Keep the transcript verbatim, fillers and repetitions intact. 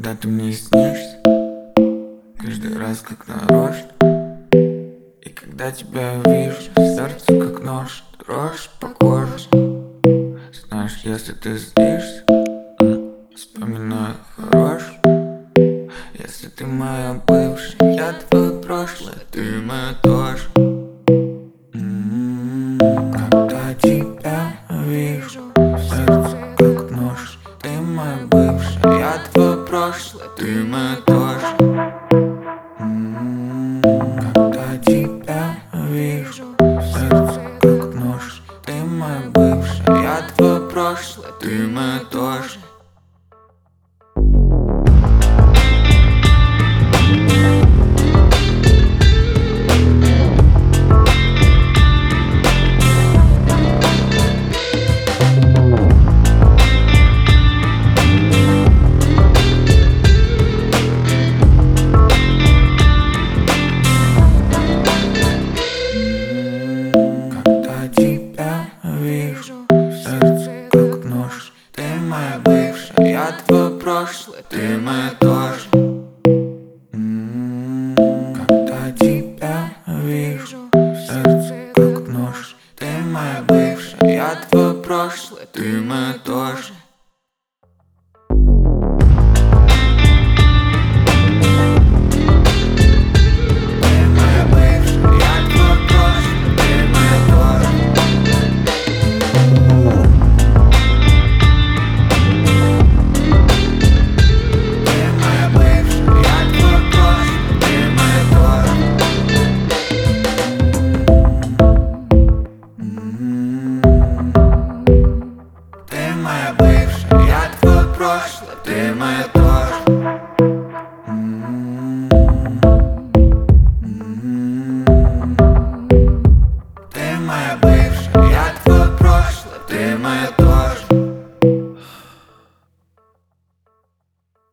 Когда ты мне снишься, каждый раз как нарочно. И когда тебя вижу, сердце как нож, дрожь по коже. Знаешь, если ты злишься, вспоминаю хорошее. Если ты моя бывшая, я твое прошлое, ты моя тоже. Когда тебя вижу, сердце как нож, ты моя бывшая, я твое прошлое, ты моя тоже. Когда тебя вижу, сердце как нож, ты моя бывшая, я твое прошлое, ты моя тоже. Вижу, сердце как нож, ты моя бывшая, я твое прошлое, ты моя тоже. Когда тебя вижу, сердце как нож, ты моя бывшая, я твое прошлое, ты моя тоже. Ты моя бывшая, я твое прошлое, ты моя тоже.